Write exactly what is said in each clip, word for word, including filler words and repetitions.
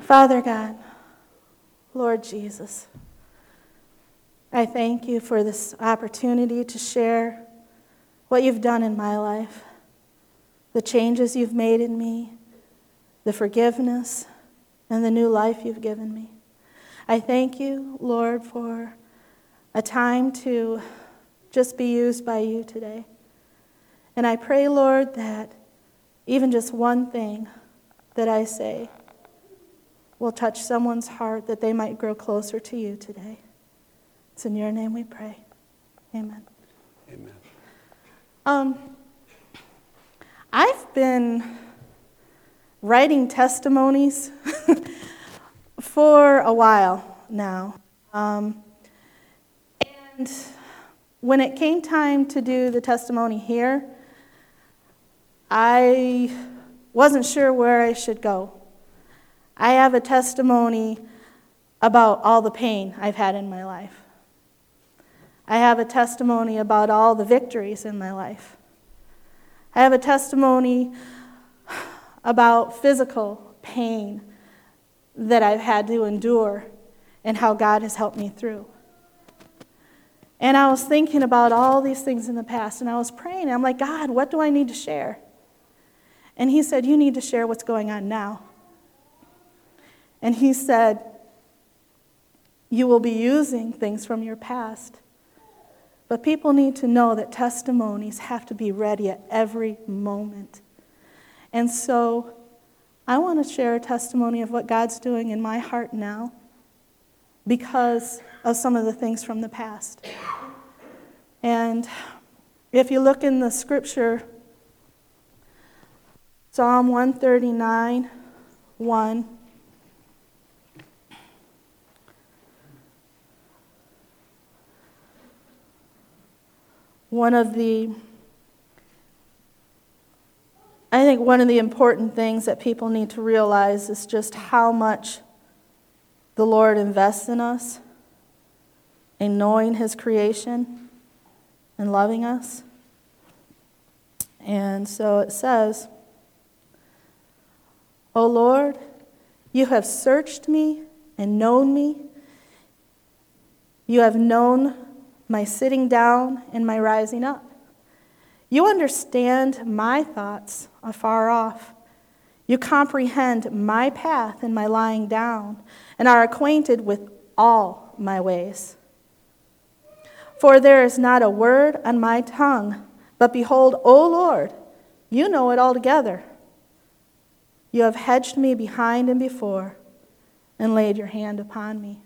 Father God, Lord Jesus, I thank you for this opportunity to share what you've done in my life, the changes you've made in me, the forgiveness, and the new life you've given me. I thank you, Lord, for a time to just be used by you today. And I pray, Lord, that even just one thing that I say will touch someone's heart, that they might grow closer to you today. It's in your name we pray. Amen. Amen. Um, I've been writing testimonies for a while now. Um, and when it came time to do the testimony here, I wasn't sure where I should go. I have a testimony about all the pain I've had in my life. I have a testimony about all the victories in my life. I have a testimony about physical pain that I've had to endure and how God has helped me through. And I was thinking about all these things in the past, and I was praying. And I'm like, God, what do I need to share? And he said, you need to share what's going on now. And he said, you will be using things from your past. But people need to know that testimonies have to be ready at every moment. And so I want to share a testimony of what God's doing in my heart now because of some of the things from the past. And if you look in the scripture, Psalm one thirty-nine, one. One of the, I think one of the important things that people need to realize is just how much the Lord invests in us, in knowing His creation and loving us. And so it says, O Lord, you have searched me and known me. You have known my sitting down and my rising up. You understand my thoughts afar off. You comprehend my path and my lying down, and are acquainted with all my ways. For there is not a word on my tongue, but behold, O Lord, you know it altogether. You have hedged me behind and before, and laid your hand upon me.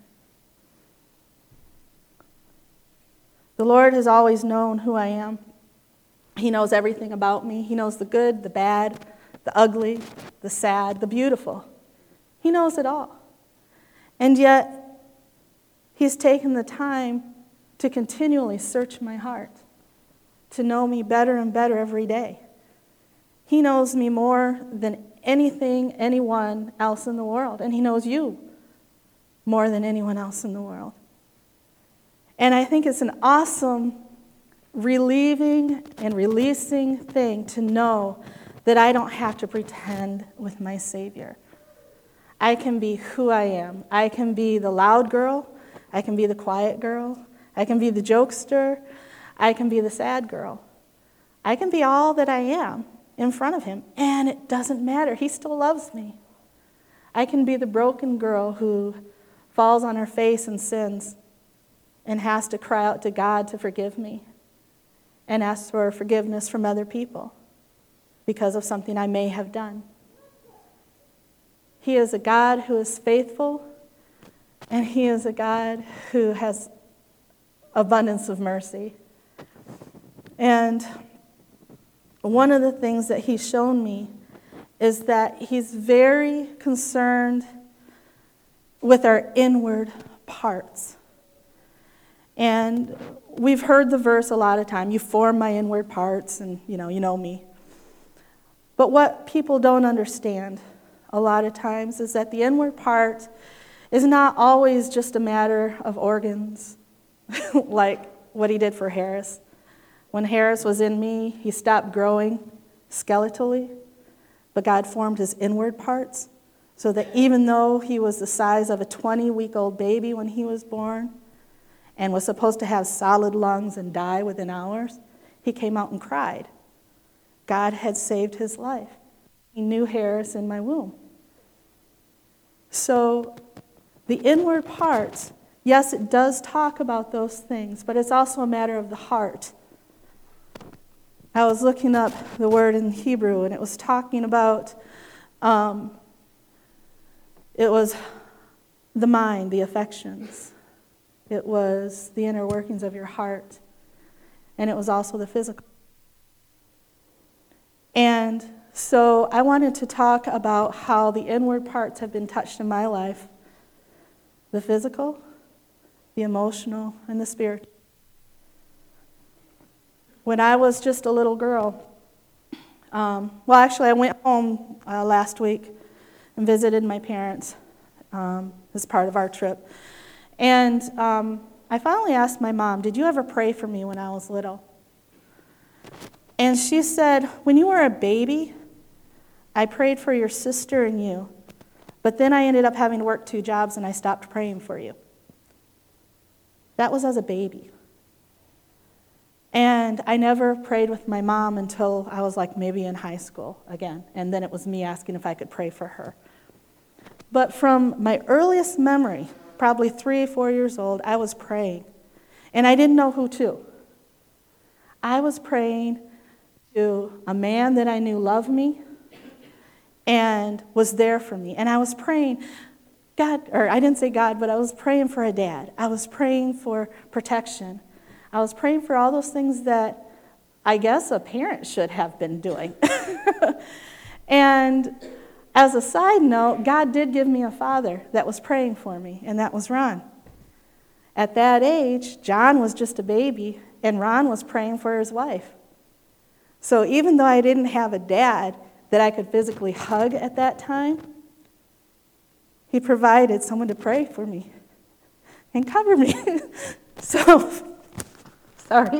The Lord has always known who I am. He knows everything about me. He knows the good, the bad, the ugly, the sad, the beautiful. He knows it all. And yet, He's taken the time to continually search my heart, to know me better and better every day. He knows me more than anything, anyone else in the world. And He knows you more than anyone else in the world. And I think it's an awesome, relieving and releasing thing to know that I don't have to pretend with my Savior. I can be who I am. I can be the loud girl. I can be the quiet girl. I can be the jokester. I can be the sad girl. I can be all that I am in front of Him, and it doesn't matter. He still loves me. I can be the broken girl who falls on her face and sins and has to cry out to God to forgive me and ask for forgiveness from other people because of something I may have done. He is a God who is faithful, and He is a God who has abundance of mercy. And one of the things that He's shown me is that He's very concerned with our inward parts. And we've heard the verse a lot of time, you form my inward parts, and you know, you know me. But what people don't understand a lot of times is that the inward part is not always just a matter of organs, like what He did for Harris. When Harris was in me, he stopped growing skeletally, but God formed his inward parts So that even though he was the size of a twenty-week-old baby when he was born and was supposed to have solid lungs and die within hours, he came out and cried. God had saved his life. He knew Harris in my womb. So the inward parts, yes, it does talk about those things, but it's also a matter of the heart. I was looking up the word in Hebrew, and it was talking about, um, it was the mind, the affections. It was the inner workings of your heart. And it was also the physical. And so I wanted to talk about how the inward parts have been touched in my life. The physical, the emotional, and the spiritual. When I was just a little girl, um, well, actually, I went home uh, last week and visited my parents um, as part of our trip. And um, I finally asked my mom, did you ever pray for me when I was little? And she said, when you were a baby, I prayed for your sister and you, but then I ended up having to work two jobs and I stopped praying for you. That was as a baby. And I never prayed with my mom until I was like maybe in high school again. And then it was me asking if I could pray for her. But from my earliest memory, probably three, four years old, I was praying. And I didn't know who to. I was praying to a man that I knew loved me and was there for me. And I was praying, God, or I didn't say God, but I was praying for a dad. I was praying for protection. I was praying for all those things that I guess a parent should have been doing. And as a side note, God did give me a father that was praying for me, and that was Ron. At that age, John was just a baby, and Ron was praying for his wife. So even though I didn't have a dad that I could physically hug at that time, he provided someone to pray for me and cover me. So... Sorry.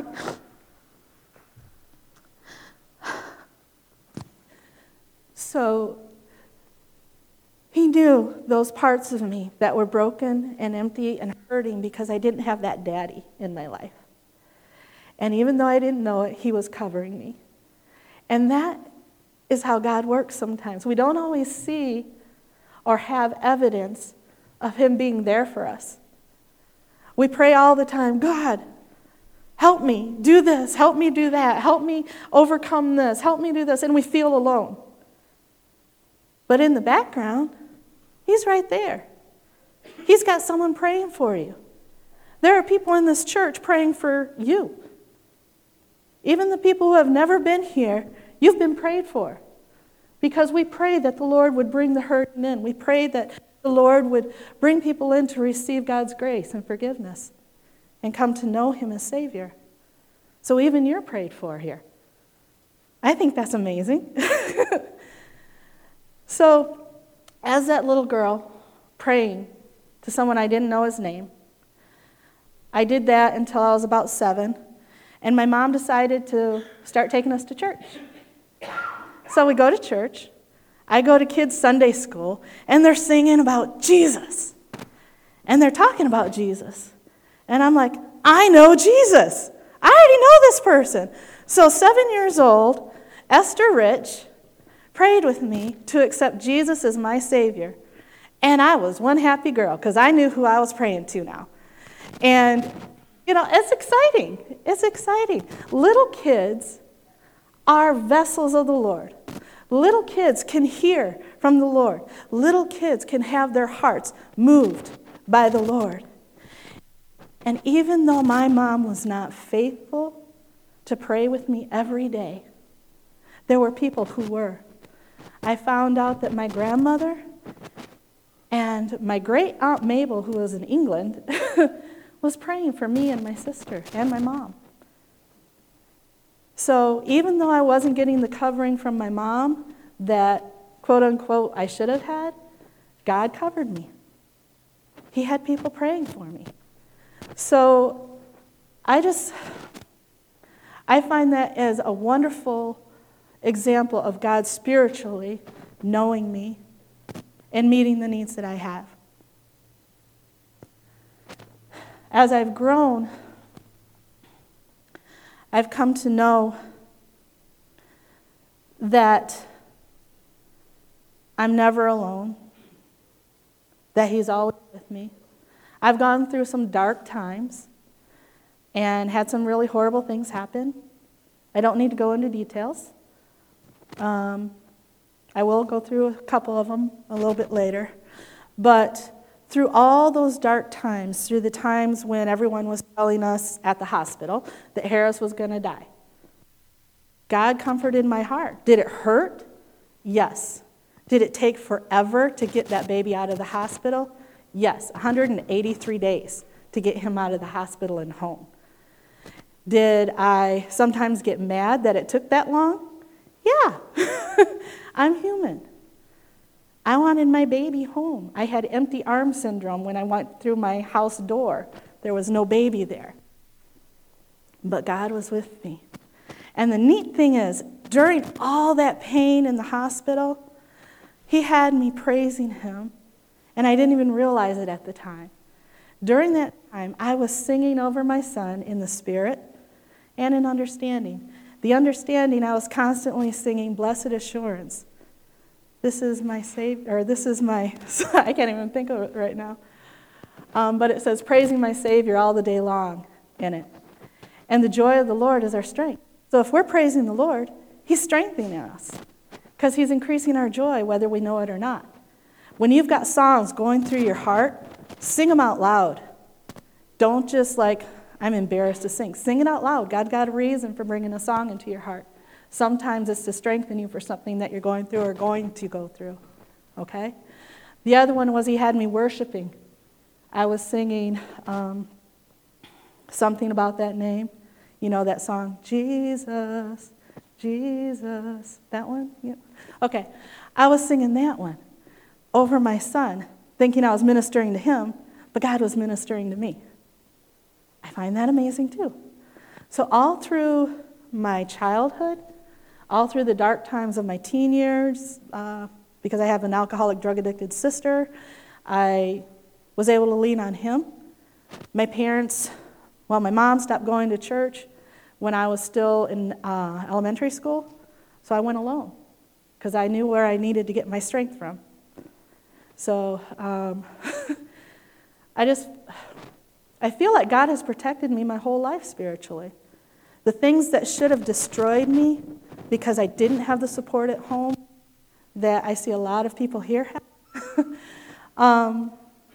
So he knew those parts of me that were broken and empty and hurting because I didn't have that daddy in my life. And even though I didn't know it, he was covering me. And that is how God works sometimes. We don't always see or have evidence of him being there for us. We pray all the time, God, help me do this, help me do that, help me overcome this, help me do this, and we feel alone. But in the background, he's right there. He's got someone praying for you. There are people in this church praying for you. Even the people who have never been here, you've been prayed for. Because we pray that the Lord would bring the hurting in. We pray that the Lord would bring people in to receive God's grace and forgiveness and come to know him as Savior. So even you're prayed for here. I think that's amazing. So as that little girl praying to someone I didn't know his name, I did that until I was about seven, and my mom decided to start taking us to church. So we go to church. I go to kids' Sunday school, and they're singing about Jesus. And they're talking about Jesus. And I'm like, I know Jesus. I already know this person. So seven years old, Esther Rich prayed with me to accept Jesus as my Savior. And I was one happy girl because I knew who I was praying to now. And, you know, it's exciting. It's exciting. Little kids are vessels of the Lord. Little kids can hear from the Lord. Little kids can have their hearts moved by the Lord. And even though my mom was not faithful to pray with me every day, there were people who were. I found out that my grandmother and my great aunt Mabel, who was in England, was praying for me and my sister and my mom. So even though I wasn't getting the covering from my mom that, quote unquote, I should have had, God covered me. He had people praying for me. So I just, I find that as a wonderful example of God spiritually knowing me and meeting the needs that I have. As I've grown, I've come to know that I'm never alone, that He's always with me. I've gone through some dark times and had some really horrible things happen. I don't need to go into details. Um, I will go through a couple of them a little bit later. But through all those dark times, through the times when everyone was telling us at the hospital that Harris was going to die, God comforted my heart. Did it hurt? Yes. Did it take forever to get that baby out of the hospital? Yes, one hundred eighty-three days to get him out of the hospital and home. Did I sometimes get mad that it took that long? Yeah, I'm human. I wanted my baby home. I had empty arm syndrome when I went through my house door. There was no baby there. But God was with me. And the neat thing is, during all that pain in the hospital, He had me praising Him, and I didn't even realize it at the time. During that time, I was singing over my son in the Spirit and in understanding. The understanding, I was constantly singing, "Blessed Assurance. This is my Savior," or this is my, I can't even think of it right now. Um, but it says, "Praising my Savior all the day long" in it. And the joy of the Lord is our strength. So if we're praising the Lord, He's strengthening us because He's increasing our joy whether we know it or not. When you've got songs going through your heart, sing them out loud. Don't just like, I'm embarrassed to sing. Sing it out loud. God got a reason for bringing a song into your heart. Sometimes it's to strengthen you for something that you're going through or going to go through. Okay? The other one was He had me worshiping. I was singing um, something about that name. You know that song, Jesus, Jesus. That one? Yeah. Okay. I was singing that one over my son, thinking I was ministering to him, but God was ministering to me. I find that amazing too. So all through my childhood, all through the dark times of my teen years, uh, because I have an alcoholic, drug-addicted sister, I was able to lean on Him. My parents, well, my mom stopped going to church when I was still in uh, elementary school, so I went alone because I knew where I needed to get my strength from. So um, I just, I feel like God has protected me my whole life spiritually. The things that should have destroyed me because I didn't have the support at home that I see a lot of people here have, um,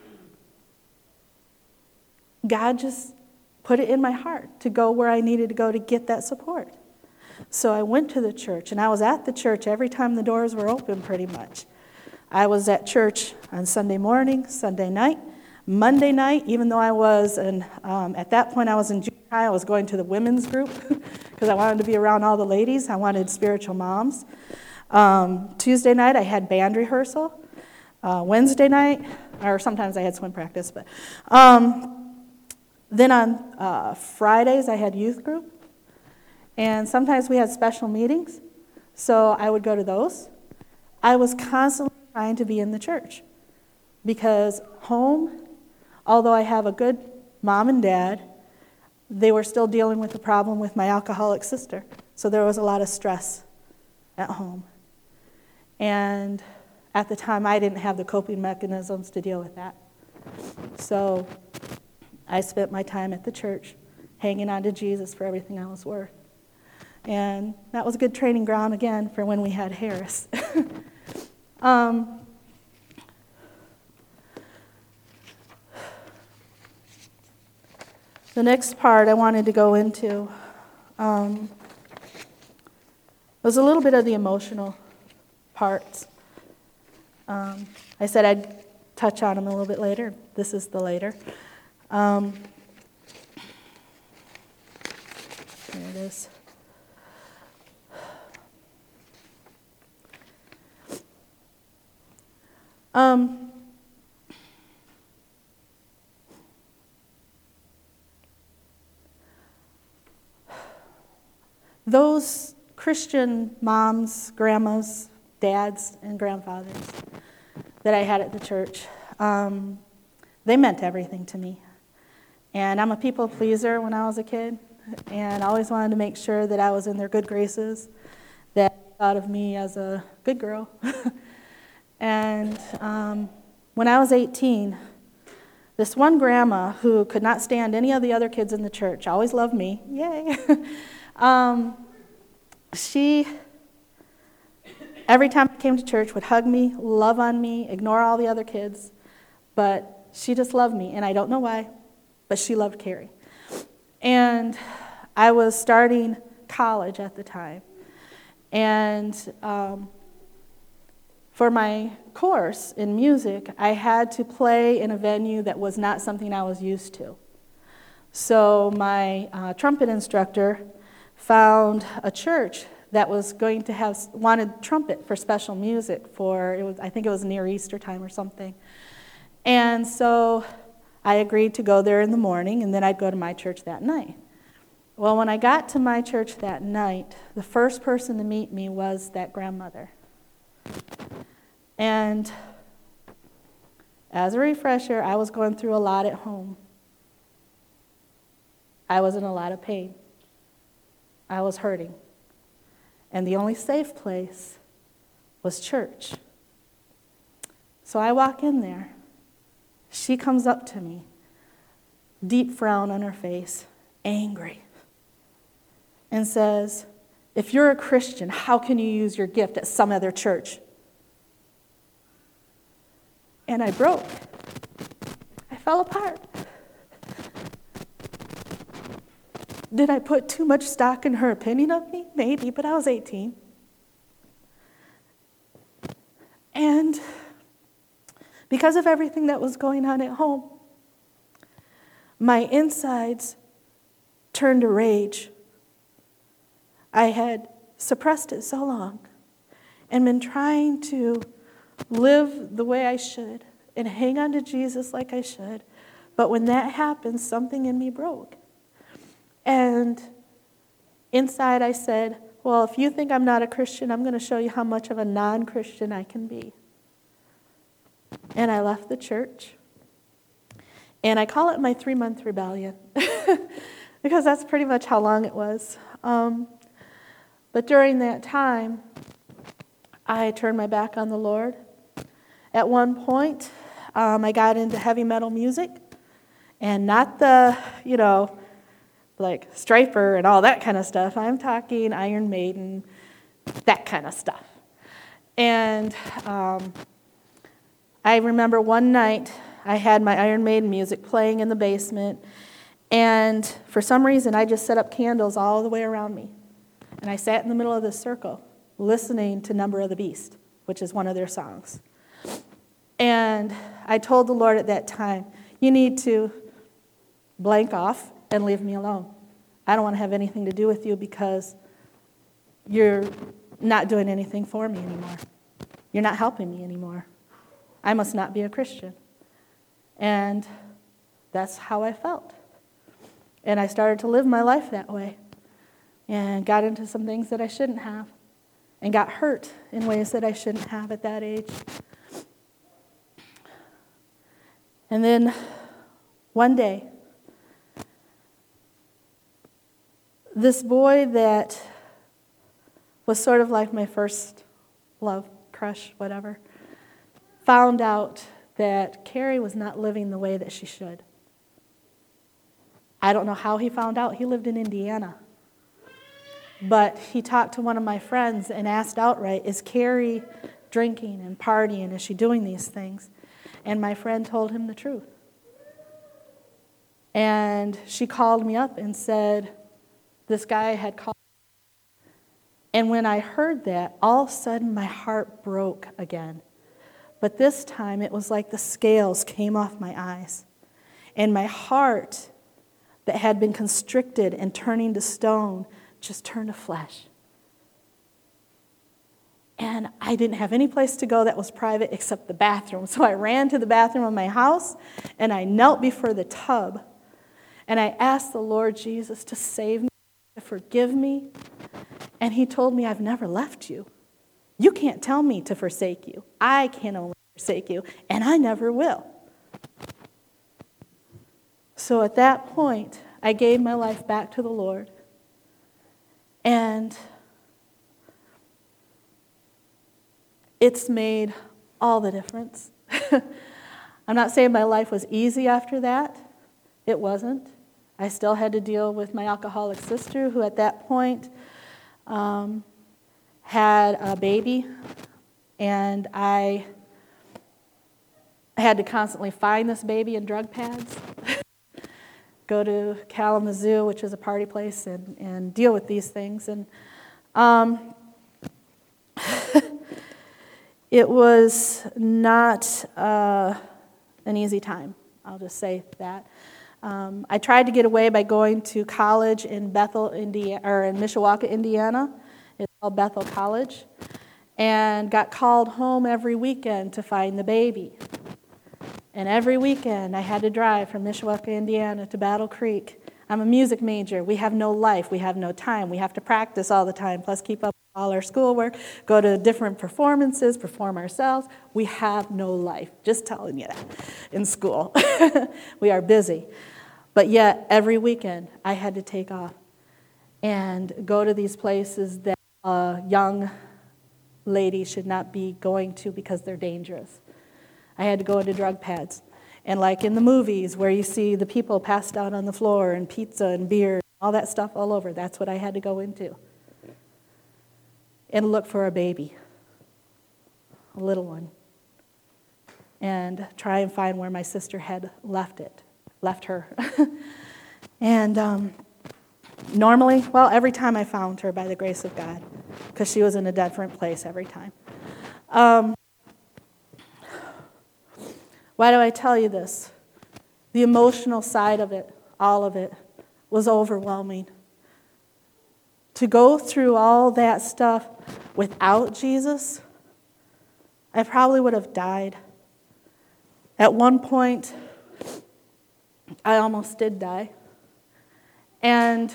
God just put it in my heart to go where I needed to go to get that support. So I went to the church, and I was at the church every time the doors were open pretty much. I was at church on Sunday morning, Sunday night, Monday night, even though I was, in, um, at that point I was in junior high, I was going to the women's group because I wanted to be around all the ladies. I wanted spiritual moms. Um, Tuesday night I had band rehearsal. Uh, Wednesday night, or sometimes I had swim practice, but um, then on uh, Fridays I had youth group. And sometimes we had special meetings, so I would go to those. I was constantly trying to be in the church because home, although I have a good mom and dad, they were still dealing with the problem with my alcoholic sister. So there was a lot of stress at home. And at the time, I didn't have the coping mechanisms to deal with that. So I spent my time at the church hanging on to Jesus for everything I was worth. And that was a good training ground, again, for when we had Harris. um, the next part I wanted to go into um, was a little bit of the emotional parts. Um, I said I'd touch on them a little bit later. This is the later. Um, here it is. Um, those Christian moms, grandmas, dads, and grandfathers, that I had at the church, um, they meant everything to me. And I'm a people pleaser when I was a kid, and I always wanted to make sure that I was in their good graces, that they thought of me as a good girl. And um, when I was eighteen, this one grandma who could not stand any of the other kids in the church, always loved me, yay, um, she, every time I came to church, would hug me, love on me, ignore all the other kids, but she just loved me, and I don't know why, but she loved Carrie. And I was starting college at the time, and um, for my course in music, I had to play in a venue that was not something I was used to. So my uh, trumpet instructor found a church that was going to have, wanted trumpet for special music for, it was, I think it was near Easter time or something. And so I agreed to go there in the morning, and then I'd go to my church that night. Well, when I got to my church that night, the first person to meet me was that grandmother. And as a refresher, I was going through a lot at home. I was in a lot of pain. I was hurting. And the only safe place was church. So I walk in there. She comes up to me, deep frown on her face, angry, and says, "If you're a Christian, how can you use your gift at some other church?" And I broke. I fell apart. Did I put too much stock in her opinion of me? Maybe, but I was eighteen. And because of everything that was going on at home, my insides turned to rage. I had suppressed it so long and been trying to live the way I should and hang on to Jesus like I should. But when that happened, something in me broke. And inside I said, well, if you think I'm not a Christian, I'm going to show you how much of a non-Christian I can be. And I left the church. And I call it my three-month rebellion because that's pretty much how long it was. Um, but during that time, I turned my back on the Lord. At one point, um, I got into heavy metal music, and not the, you know, like Striper and all that kind of stuff. I'm talking Iron Maiden, that kind of stuff. And um, I remember one night I had my Iron Maiden music playing in the basement, and for some reason I just set up candles all the way around me. And I sat in the middle of this circle listening to Number of the Beast, which is one of their songs. And I told the Lord at that time, you need to blank off and leave me alone. I don't want to have anything to do with you because you're not doing anything for me anymore. You're not helping me anymore. I must not be a Christian. And that's how I felt. And I started to live my life that way and got into some things that I shouldn't have and got hurt in ways that I shouldn't have at that age. And then one day, this boy that was sort of like my first love, crush, whatever, found out that Carrie was not living the way that she should. I don't know how he found out. He lived in Indiana. But he talked to one of my friends and asked outright, is Carrie drinking and partying? Is she doing these things? And my friend told him the truth. And she called me up and said, this guy had called. And when I heard that, all of a sudden my heart broke again. But this time it was like the scales came off my eyes. And my heart that had been constricted and turning to stone just turned to flesh. And I didn't have any place to go that was private except the bathroom. So I ran to the bathroom of my house and I knelt before the tub. And I asked the Lord Jesus to save me, to forgive me. And he told me, I've never left you. You can't tell me to forsake you. I can only forsake you, and I never will. So at that point, I gave my life back to the Lord. And it's made all the difference. I'm not saying my life was easy after that. It wasn't. I still had to deal with my alcoholic sister, who at that point um, had a baby, and I had to constantly find this baby in drug pads, go to Kalamazoo, which is a party place, and, and deal with these things. And um, it was not uh, an easy time, I'll just say that. Um, I tried to get away by going to college in Bethel, Indiana, or in Mishawaka, Indiana. It's called Bethel College, and got called home every weekend to find the baby. And every weekend I had to drive from Mishawaka, Indiana to Battle Creek. I'm a music major. We have no life. We have no time. We have to practice all the time, plus keep up with all our schoolwork, go to different performances, perform ourselves. We have no life. Just telling you that in school. We are busy. But yet, every weekend, I had to take off and go to these places that a young lady should not be going to because they're dangerous. I had to go into drug pads. And like in the movies where you see the people passed out on the floor and pizza and beer, all that stuff all over, that's what I had to go into. And look for a baby, a little one, and try and find where my sister had left it, left her. And um, normally, well, every time I found her by the grace of God, because she was in a different place every time. Um, Why do I tell you this? The emotional side of it, all of it, was overwhelming. To go through all that stuff without Jesus, I probably would have died. At one point, I almost did die. And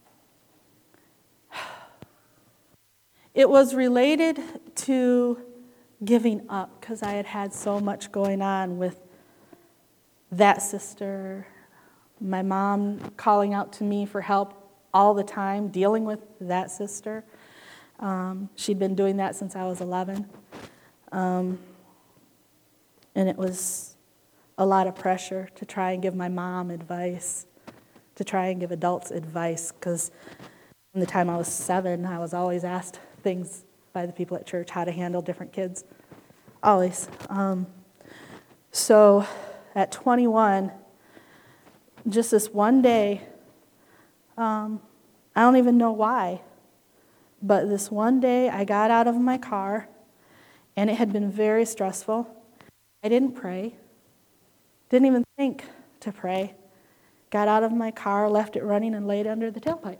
it was related to giving up, because I had had so much going on with that sister, my mom calling out to me for help all the time, dealing with that sister. Um, she'd been doing that since I was eleven. Um, and it was a lot of pressure to try and give my mom advice, to try and give adults advice, because from the time I was seven, I was always asked things by the people at church, how to handle different kids, always. Um, so at twenty-one, just this one day, um, I don't even know why, but this one day I got out of my car, and it had been very stressful. I didn't pray, didn't even think to pray. Got out of my car, left it running, and laid under the tailpipe.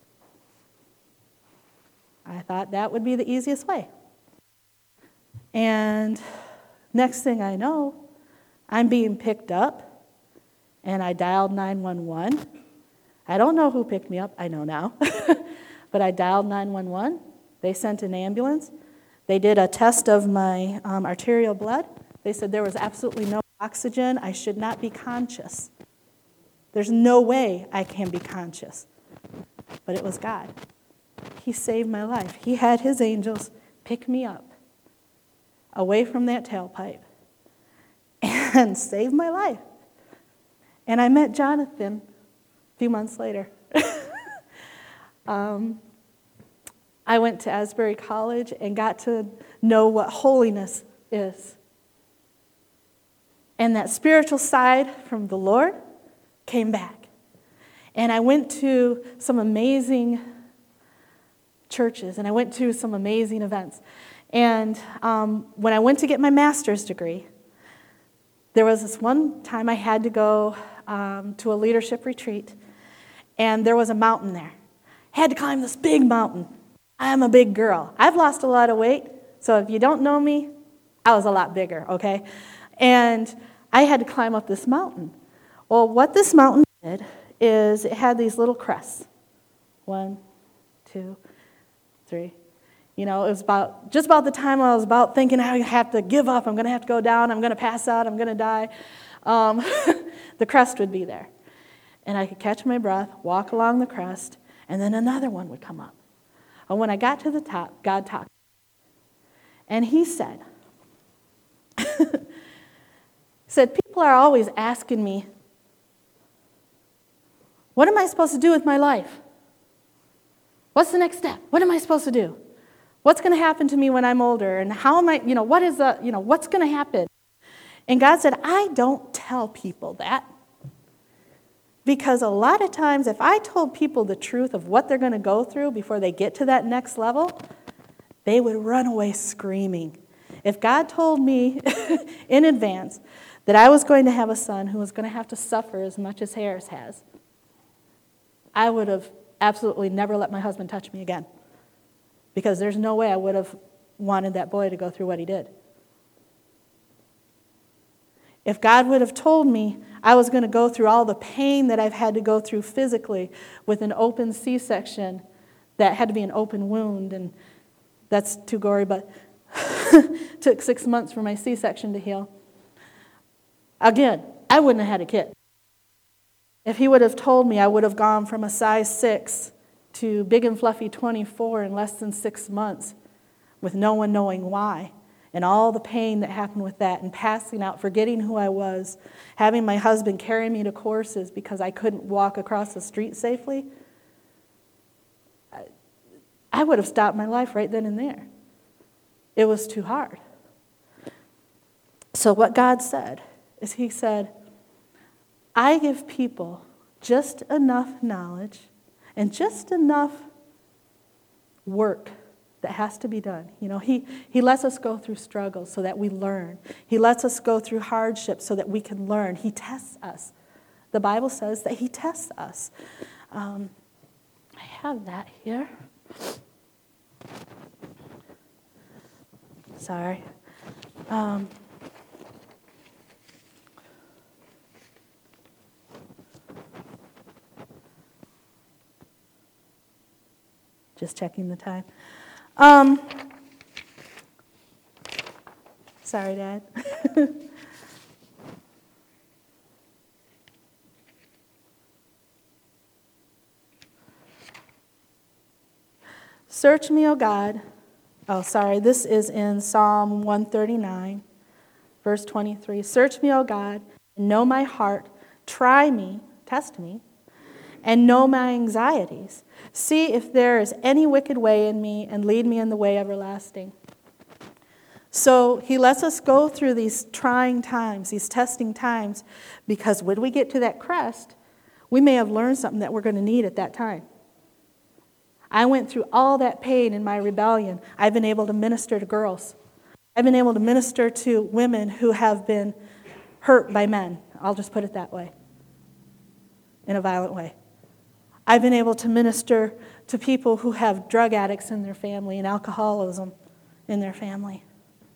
I thought that would be the easiest way. And next thing I know, I'm being picked up, and I dialed nine one one. I don't know who picked me up. I know now. But I dialed nine one one. They sent an ambulance. They did a test of my um, arterial blood. They said there was absolutely no oxygen. I should not be conscious. There's no way I can be conscious. But it was God. He saved my life. He had his angels pick me up away from that tailpipe and save my life. And I met Jonathan a few months later. um, I went to Asbury College and got to know what holiness is. And that spiritual side from the Lord came back. And I went to some amazing churches, and I went to some amazing events. And um, when I went to get my master's degree, there was this one time I had to go um, to a leadership retreat, and there was a mountain there. I had to climb this big mountain. I'm a big girl. I've lost a lot of weight, so if you don't know me, I was a lot bigger, okay? And I had to climb up this mountain. Well, what this mountain did is it had these little crests. One, two, three. You know, it was about just about the time I was about thinking I have to give up, I'm going to have to go down, I'm going to pass out, I'm going to die. Um, the crest would be there. And I could catch my breath, walk along the crest, and then another one would come up. And when I got to the top, God talked. And he said, said, people are always asking me, what am I supposed to do with my life? What's the next step? What am I supposed to do? What's going to happen to me when I'm older? And how am I, you know, what is the, you know, what's going to happen? And God said, I don't tell people that. Because a lot of times, if I told people the truth of what they're going to go through before they get to that next level, they would run away screaming. If God told me in advance that I was going to have a son who was going to have to suffer as much as Harris has, I would have absolutely never let my husband touch me again. Because there's no way I would have wanted that boy to go through what he did. If God would have told me I was going to go through all the pain that I've had to go through physically with an open C-section that had to be an open wound, and that's too gory, but took six months for my C-section to heal. Again, I wouldn't have had a kid. If he would have told me I would have gone from a size six to big and fluffy twenty-four in less than six months with no one knowing why, and all the pain that happened with that, and passing out, forgetting who I was, having my husband carry me to courses because I couldn't walk across the street safely, I, I would have stopped my life right then and there. It was too hard. So what God said is he said, I give people just enough knowledge and just enough work that has to be done. You know, he, he lets us go through struggles so that we learn. He lets us go through hardships so that we can learn. He tests us. The Bible says that he tests us. Um, I have that here. Sorry. Um, Just checking the time. Um, sorry, Dad. Search me, O God. Oh, sorry. This is in Psalm one thirty-nine, verse twenty-three. Search me, O God, and know my heart. Try me, test me, and know my anxieties. See if there is any wicked way in me, and lead me in the way everlasting. So he lets us go through these trying times, these testing times, because when we get to that crest, we may have learned something that we're going to need at that time. I went through all that pain in my rebellion. I've been able to minister to girls. I've been able to minister to women who have been hurt by men. I'll just put it that way, in a violent way. I've been able to minister to people who have drug addicts in their family and alcoholism in their family.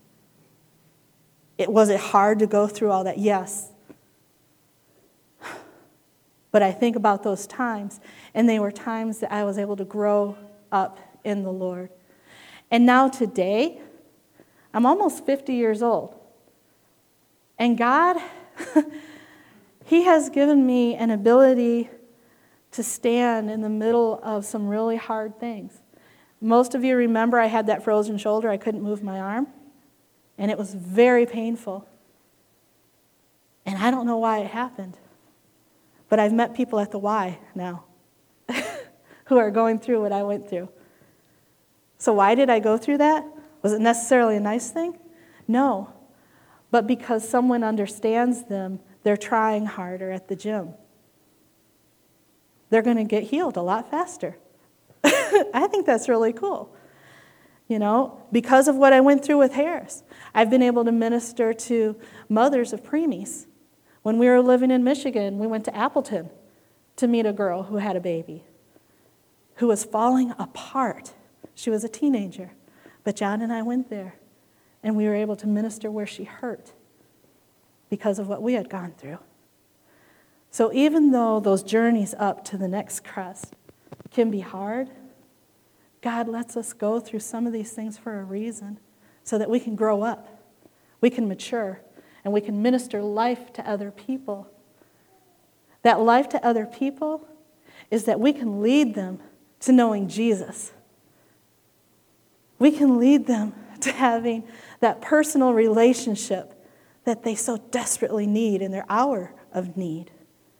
It was it hard to go through all that? Yes. But I think about those times, and they were times that I was able to grow up in the Lord. And now today, I'm almost fifty years old. And God, he has given me an ability to stand in the middle of some really hard things. Most of you remember I had that frozen shoulder. I couldn't move my arm. And it was very painful. And I don't know why it happened. But I've met people at the Y now who are going through what I went through. So why did I go through that? Was it necessarily a nice thing? No. But because someone understands them, they're trying harder at the gym. They're going to get healed a lot faster. I think that's really cool. You know, because of what I went through with Harris, I've been able to minister to mothers of preemies. When we were living in Michigan, we went to Appleton to meet a girl who had a baby, who was falling apart. She was a teenager. But John and I went there, and we were able to minister where she hurt because of what we had gone through. So even though those journeys up to the next crest can be hard, God lets us go through some of these things for a reason, so that we can grow up, we can mature, and we can minister life to other people. That life to other people is that we can lead them to knowing Jesus. We can lead them to having that personal relationship that they so desperately need in their hour of need.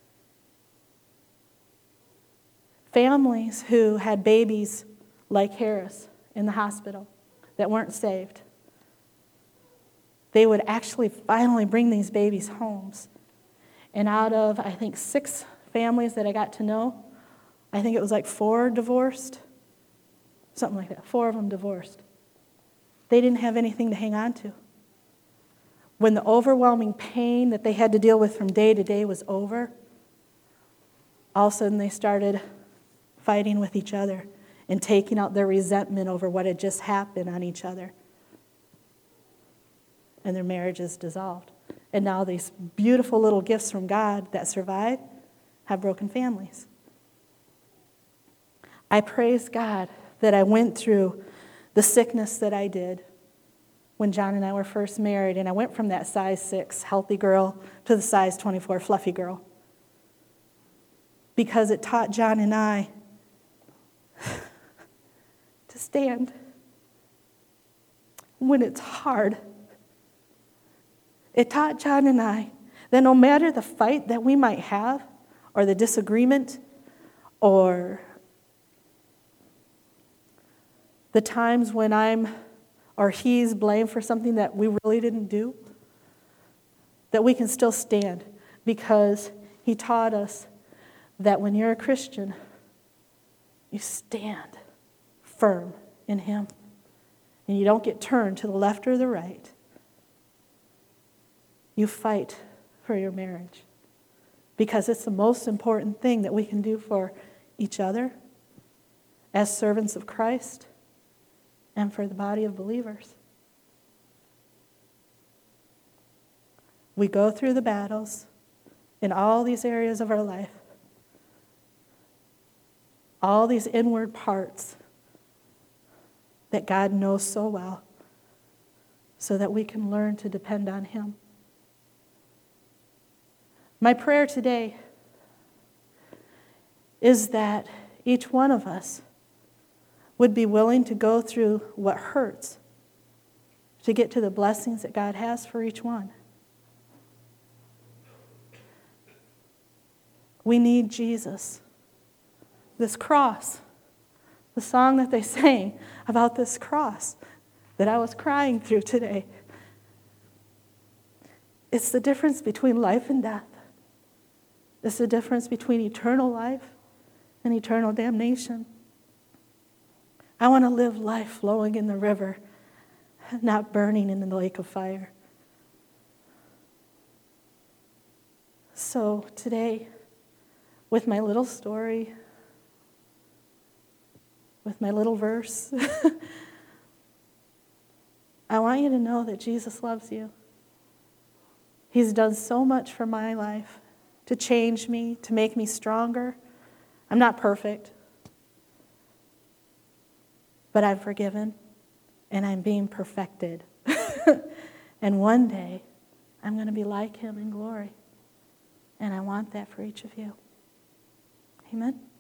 Families who had babies like Harris in the hospital that weren't saved, they would actually finally bring these babies homes. And out of, I think, six families that I got to know, I think it was like four divorced, something like that, four of them divorced. They didn't have anything to hang on to. When the overwhelming pain that they had to deal with from day to day was over, all of a sudden they started fighting with each other and taking out their resentment over what had just happened on each other. And their marriages dissolved. And now these beautiful little gifts from God that survive have broken families. I praise God that I went through the sickness that I did when John and I were first married, and I went from that size six healthy girl to the size twenty-four fluffy girl. Because it taught John and I to stand when it's hard. It taught John and I that no matter the fight that we might have, or the disagreement, or the times when I'm or he's blamed for something that we really didn't do, that we can still stand, because he taught us that when you're a Christian, you stand firm in him, and you don't get turned to the left or the right. You fight for your marriage, because it's the most important thing that we can do for each other as servants of Christ and for the body of believers. We go through the battles in all these areas of our life, all these inward parts that God knows so well, so that we can learn to depend on him. My prayer today is that each one of us would be willing to go through what hurts to get to the blessings that God has for each one. We need Jesus. This cross, the song that they sang about this cross that I was crying through today, it's the difference between life and death. It's the difference between eternal life and eternal damnation. I want to live life flowing in the river, not burning in the lake of fire. So today, with my little story, with my little verse, I want you to know that Jesus loves you. He's done so much for my life to change me, to make me stronger. I'm not perfect, but I'm forgiven, and I'm being perfected. And one day, I'm going to be like him in glory. And I want that for each of you. Amen.